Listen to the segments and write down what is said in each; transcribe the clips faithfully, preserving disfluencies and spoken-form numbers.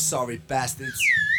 sorry bastards.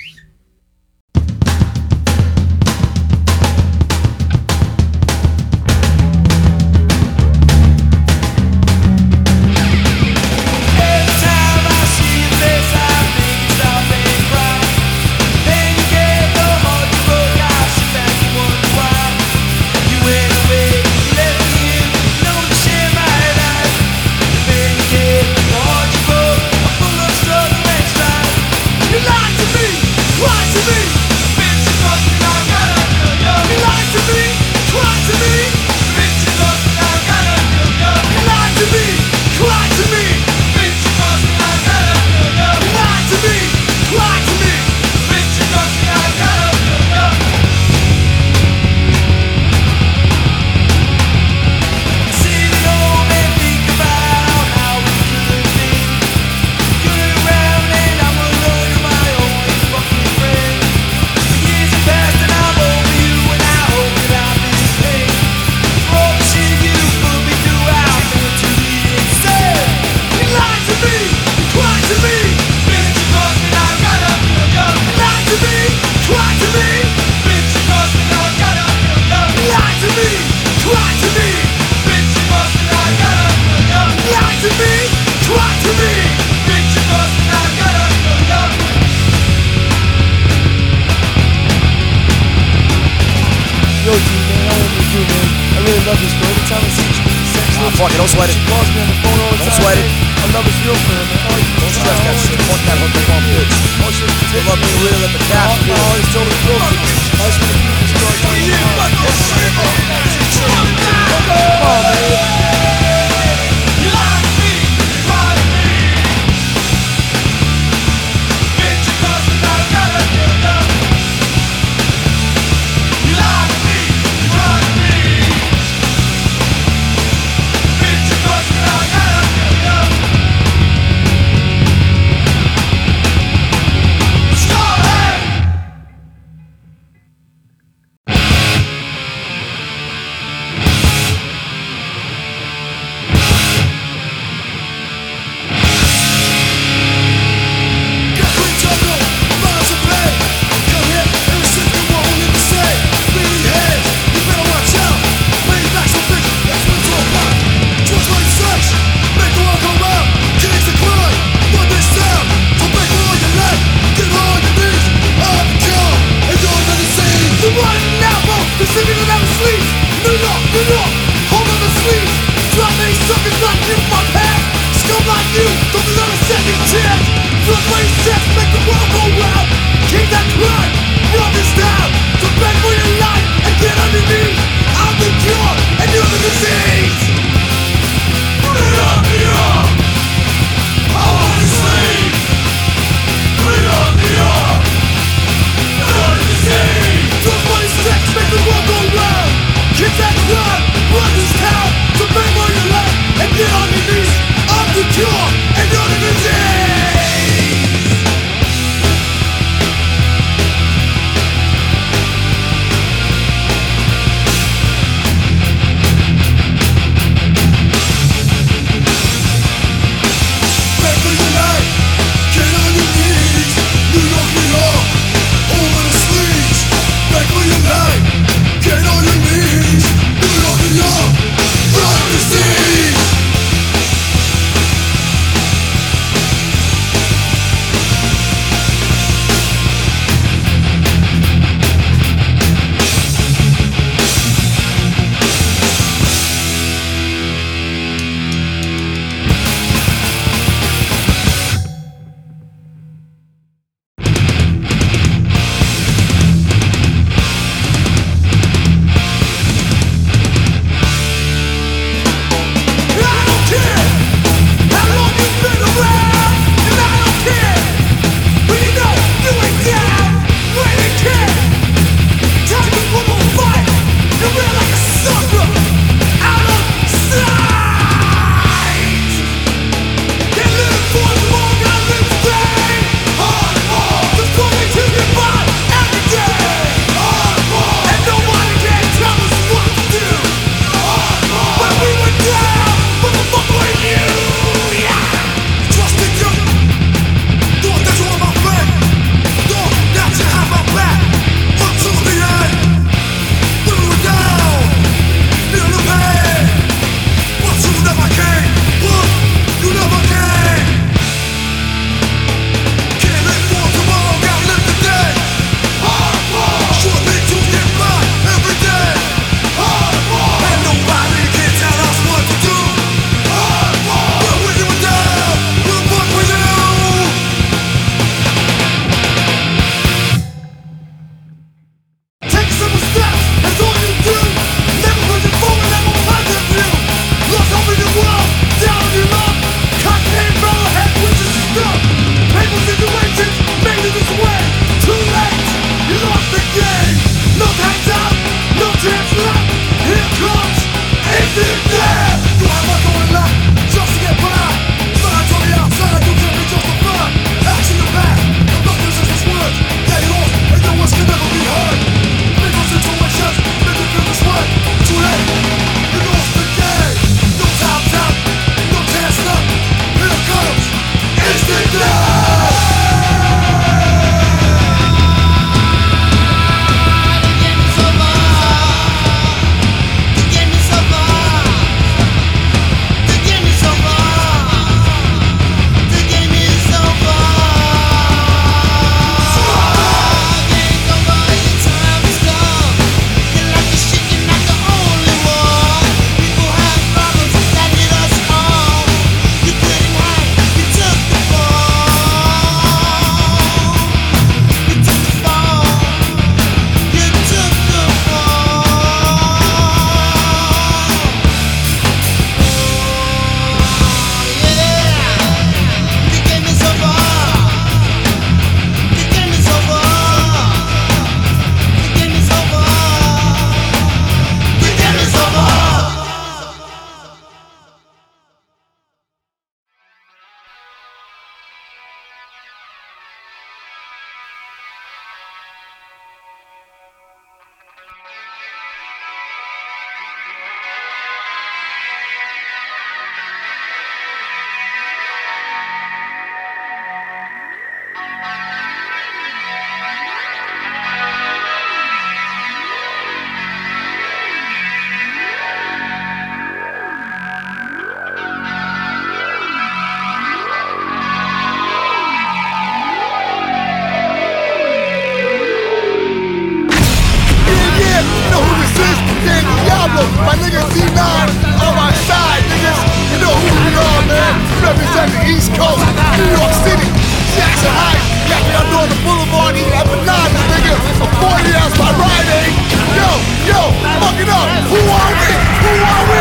Fuck it, don't sweat it. She calls me on the phone all the Don't time. sweat it. I love his girlfriend, man. Oh, Don't stress that shit. Fuck that hook up on bitch. Oh, shit. You love me real at the My cap. heart- my heart is totally broken. I just wanna keep this story going. Come on, man. represent the East Coast, New York City, Jackson Heights. Got me on Northern Boulevard eating empanadas, nigga. A forty ounce by Rite Aid. Yo, yo, fuck it up. Who are we? Who are we?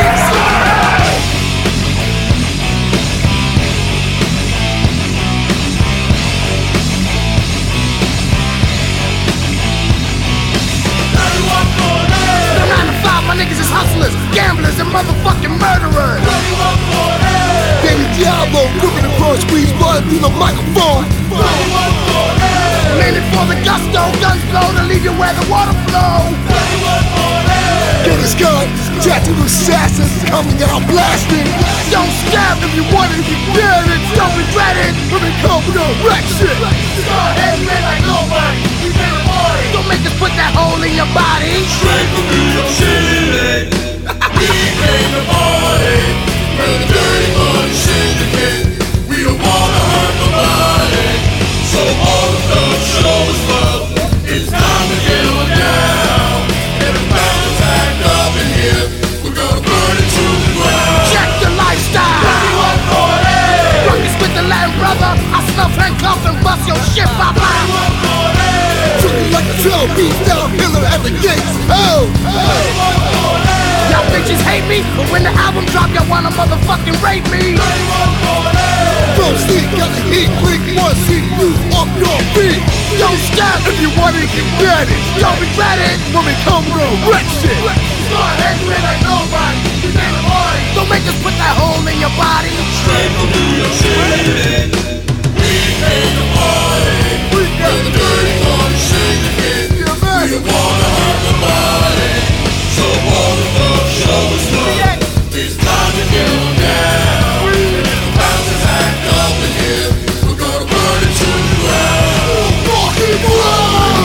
My niggas is hustlers, gamblers, and motherfucking murderers. Baby Diablo, gripping across squeeze blood through the microphone. Leaning for the gusto, guns blow to leave you where the water flow. Get his gun, tattooed assassins coming out blasting. Don't stab if you want it, if you get it. Don't regret it. When we come with no wreck shit. Start heading in like nobody. We been a party. Don't make us put that hole in your body. Straight from New York City. We came to party. We're the dirty money syndicate. We don't wanna hurt nobody. So all the thugs show us love. It's time to get on down. Every bounce act up in here. We're gonna burn it to the ground. Check the lifestyle. thirty-one forty. Ruckus with the Latin brother. I snuff handcuffs and bust your shit, papa. thirty-one forty. Looking like a twelve piece down Hiller at the gates. Oh, Y'all bitches hate me, but when the album drop, y'all wanna motherfucking rape me. don't sleep, got the heat, quick, one see you off your feet. Don't stop If you want it, you get it. don't regret it. When we come with no wreck shit. Start heading in like nobody. We been a party. Don't make us put that hole in your body. Straight from New York City. We came to party. We got We're the dirty money syndicate. yeah, man. We don't wanna hurt nobody. So all the thugs show us love. It's time to get on down. And if the bouncers act up in here, we're gonna burn it to the ground. Fucking blood.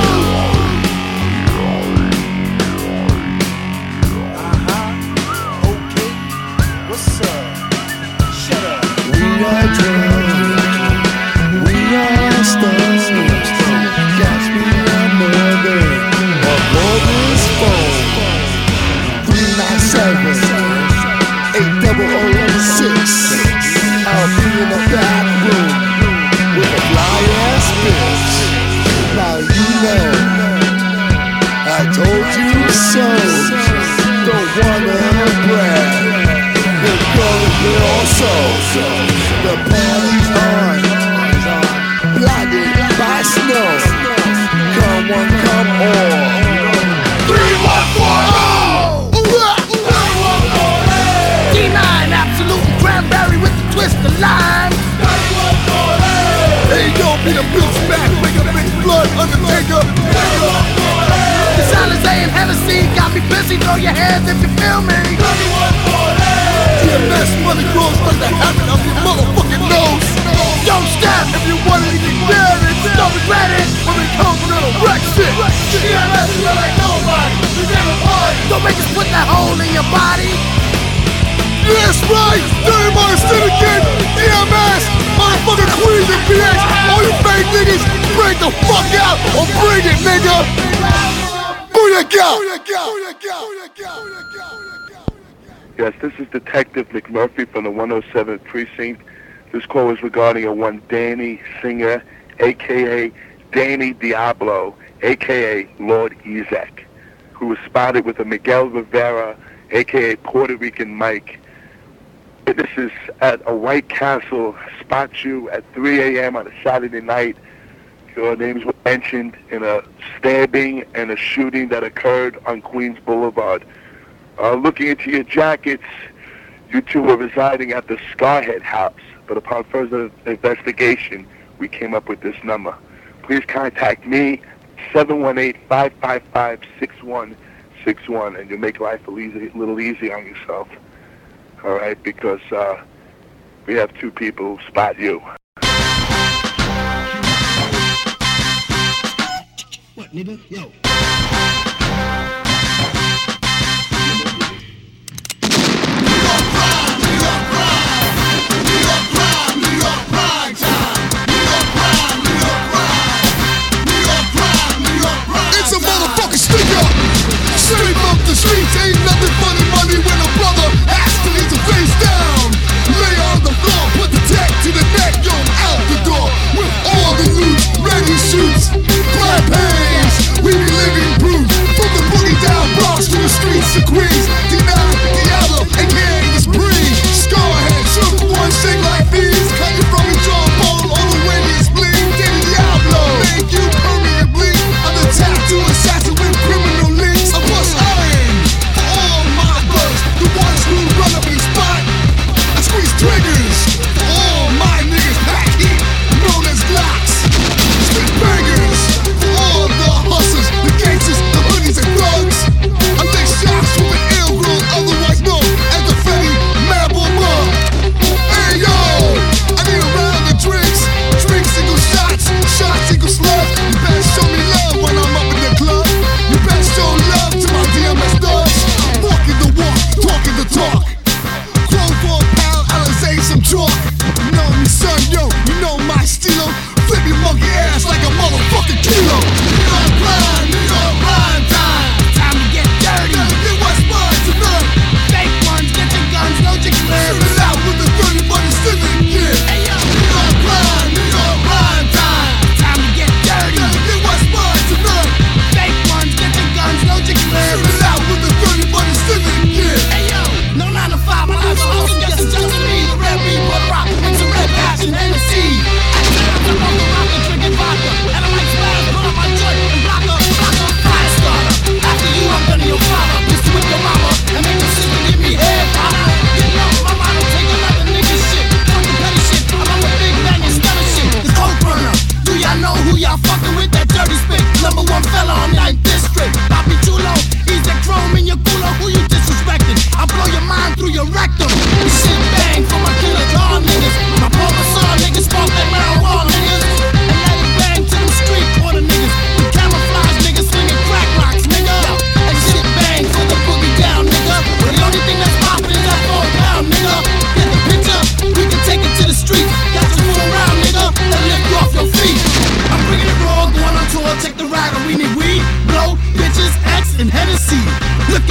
Okay, what's up? Shut up. We are drunk. We are stoned. Got me another. A bogus phone. three nine seven, eight double oh six. I'll be in the back room with a fly ass bitch. Now you know I told you so. Don't wanna brag. We're going here also. The party's on. Blinded by snow. Come on, come on. three one four oh D nine, absolute and cranberry with the twist of lime. Hey, don't be the bitch back, make a big blood undertaker. The Alizé and Hennessy got me busy. Throw your hands if you feel me. T M S money grows like the habit of your motherfucking nose. Don't stop If you want it, you can get it. don't regret it. When we come with no wreck shit. T M S feel like nobody. We been a party. Don't make us put that hole in your body. That's right, Dirty Money Syndicate, T M S, motherfucking Queens and P H. All you fake niggas, break the fuck out or bring it, nigga. Booyaka! Yes, this is Detective McMurphy from the one oh seventh Precinct. This call is regarding a one Danny Singer, a k a. Danny Diablo, a k a. Lord Ezek, who was spotted with a Miguel Rivera, a k a. Puerto Rican Mike. Witnesses at a White Castle spot you at three a.m. on a Saturday night. Your names were mentioned in a stabbing and a shooting that occurred on Queens Boulevard. Uh, looking into your jackets, you two were residing at the Scarhead House, but upon further investigation, we came up with this number. Please contact me, seven one eight, five five five, six one six one, and you'll make life a little, little easy on yourself. All right, because uh, we have two people who spot you. What, nigga? Yo. It's a motherfucking stick-up. Straight up the streets, ain't nothing funny money when a brother has to leave the face down. Lay on the floor,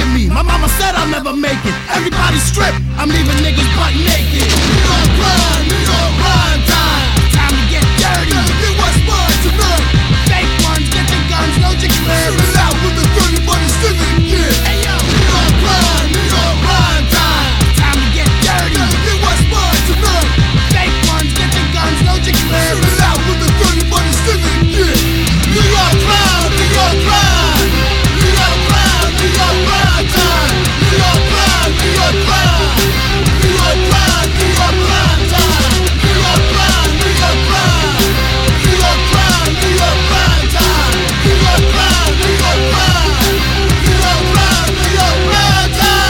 of me. My mama said I'll never make it. Everybody strip, I'm leaving niggas butt naked. New York grind, New York grind time. Time to get dirty. Get what's mine tonight. Fake ones, get the guns, no jigs. Shoot it out with the thirty, but it's still in gear. Hey yo, New York grind, New York grind time. Time to get dirty. Get what's mine tonight. Fake ones, get the guns, no jigs. Shoot it out with the thirty, but it's still in gear. New York grind, New York grind. New York grind, New York grind time. New York grind, New York grind. New York grind, New York grind time. New York grind, New York grind. New York grind, New York grind time. New York grind, New York grind. New York grind, New York grind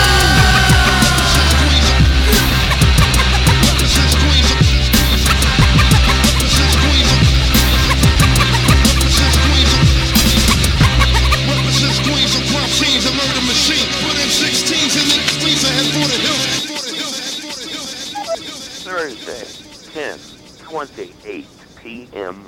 Thursday, ten twenty-eight p m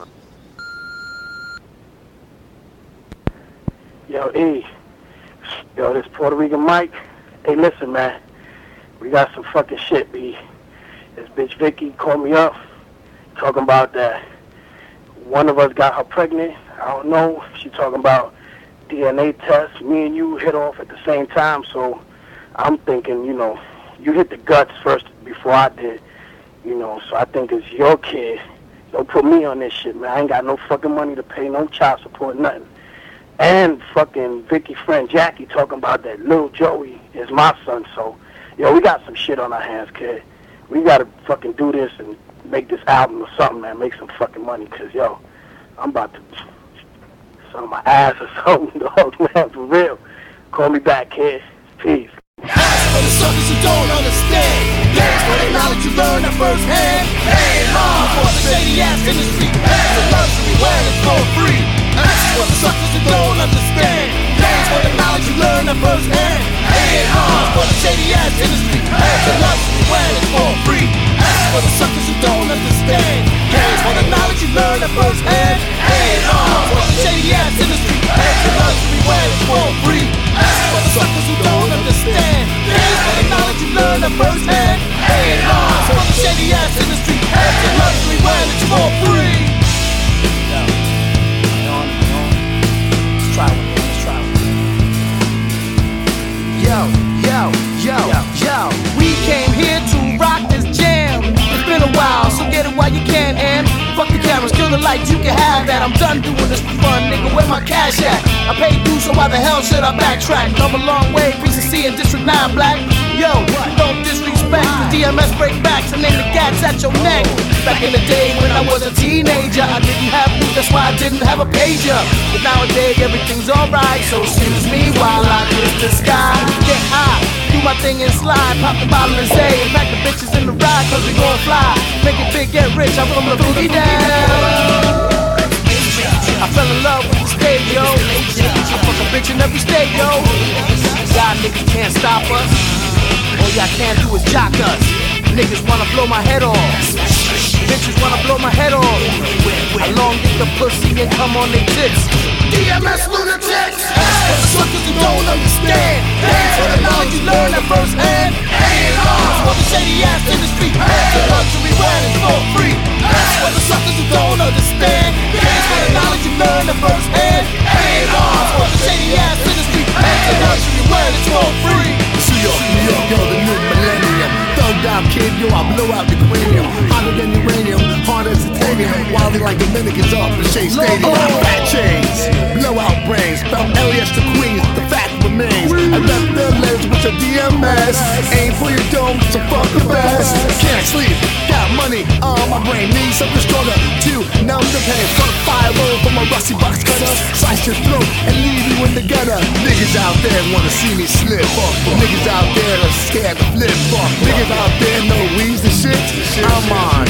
Yo, E. Yo, this Puerto Rican Mike. Hey, listen, man. We got some fucking shit, B. This bitch Vicky called me up talking about that one of us got her pregnant. I don't know. She talking about D N A test. Me and you hit off at the same time, so I'm thinking, you know, you hit the guts first before I did. You know, so I think it's your kid. Don't put me on this shit, man. I ain't got no fucking money to pay, no child support, nothing. And fucking Vicky friend Jackie talking about that little Joey is my son. So, yo, we got some shit on our hands, kid. We gotta fucking do this and make this album or something, man. Make some fucking money, cause yo, I'm about to sell my ass or something, dog, man, for real. Call me back, kid. Peace. Ask for the suckers who don't understand. Dance for the knowledge you learn at first hand. Hey, hard for the shady ass industry. It's a luxury when it's for free. Ask for the suckers who don't understand. Dance for the knowledge you learn at first hand. Hey, hard for the shady ass industry. It's a luxury when it's for free. Ask for the suckers who don't understand. Dance for the knowledge you learn at first hand. Hey, hard for the shady ass industry. It's a luxury when it's for free. Ask for the suckers who don't understand. Dance for the knowledge you learn at first hand. Hey, hard for the shady ass industry. It's a luxury when it's for free. Let's try one. Let's try one. Yo, yo, yo, yo. We came here to rock this jam. It's been a while, so get it while you can. And fuck the cameras, kill the lights, you can have that. I'm done doing this for fun, nigga. Where my cash at? I paid dues, so why the hell should I backtrack? Come a long way, P C C and District nine Black. Yo, you don't disrespect the D M S breakbacks and name the gats at your neck. Back in the day when I was a teenager, I didn't have news, that's why I didn't have a pager. But nowadays everything's alright, so excuse me while I kiss the sky. Get high, do my thing and slide, pop the bottle and say, in fact the bitches in the ride, cause we gon' fly. Make it big, get rich, I'm from the boogie down. I fell in love with the stage, yo. I fuck a bitch in every state, yo. Y'all niggas can't stop us. All y'all can't do is jock us. Niggas wanna blow my head off. Bitches wanna blow my head off. I long get the pussy and come on their tits. D M S lunatics. Ask for the suckers who don't understand. Dance for the knowledge you learn at first hand. Ain't hard for the shady ass industry. It's a luxury when it's for free. Ask for the suckers who don't understand. Dance for the knowledge you learn at first hand. Ain't hard for the shady ass industry. It's a luxury when it's for free. New York, New York, yo, the new millennium. Thugged out kid, yo, I blow out the cranium. Hotter than uranium, hard as titanium. Wilding like Dominicans off the Shea Stadium. Fat chains, blow out brains. From Elias to Queens, the fact remains. I left the lens with your D M S. Aim for your dome, so fuck the best. Can't sleep, got money on my brain. Need something stronger to numb the pain. Got a fire roll from a rusty box cutter. Slice your throat and leave you in the gutter. Niggas out there wanna see me slip. Niggas out there are scared to flip. Niggas out there know weeds and shit. I'm on a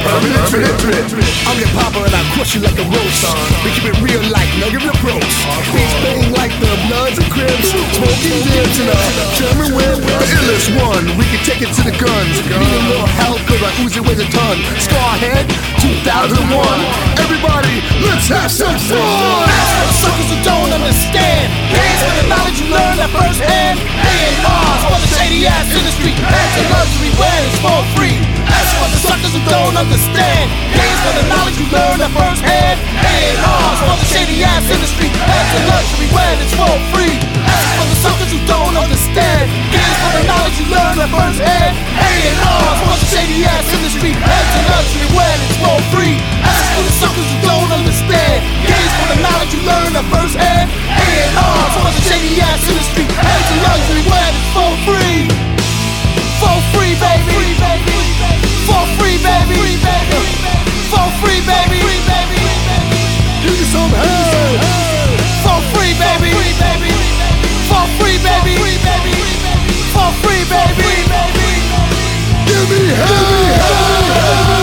permanent trip. I'm your papa and I crush you like a roast. We keep it real like nugget approach. Face bang like the Bloods and Crips. Smoking dibs in a German whip. The illest one, we can take it to the guns. Need a little help cause I Uzi weighs a ton. Scarhead, two thousand one. Everybody, let's have some fun. That's for the suckers who don't understand. Pays for the knowledge you learn at first hand. A and R's for the shady ass industry. That's a luxury when it's for free. That's for the suckers who don't understand. Pays for the knowledge you learn at first hand. A and R's for the shady ass industry. That's a luxury when it's for free. That's for the suckers who don't understand. Pays for the knowledge you learn at first hand. A and R's for the shady ass industry. That's a luxury when it's for free. That's for the suckers who don't understand. Pays for the knowledge you learn at first hand. A and R's for the shady ass industry. That's a luxury when it's for free. For free, baby. For free, baby. For free, baby. Give me some help. For free, baby. For free, baby. For free, baby. Give me help.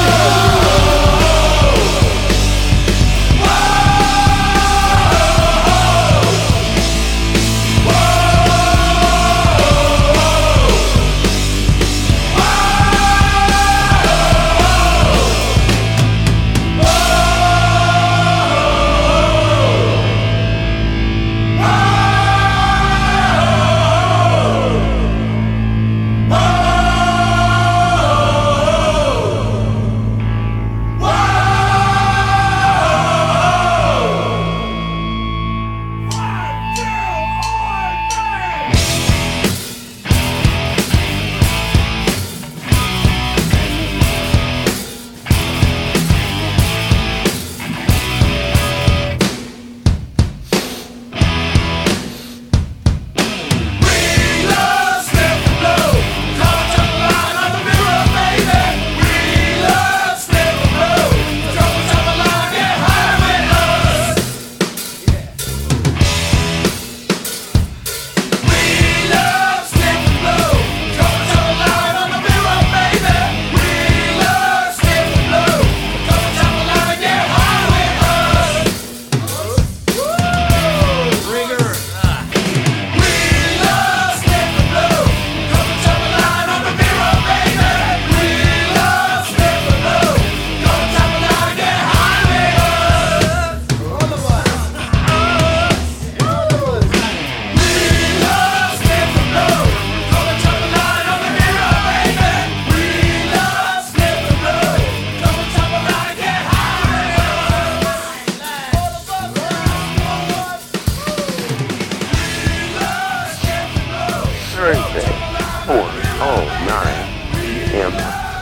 Thursday, four oh nine p.m.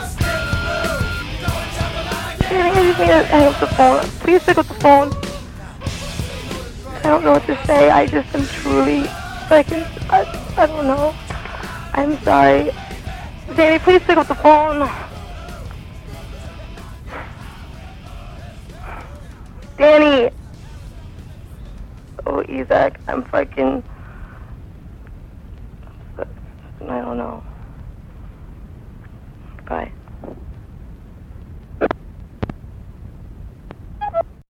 Can you hang up the phone? Please pick up the phone. I don't know what to say. I just am truly fucking, I, I don't know. I'm sorry. Danny, please pick up the phone. Danny. Oh, Isaac, I'm fucking, I don't know. Bye.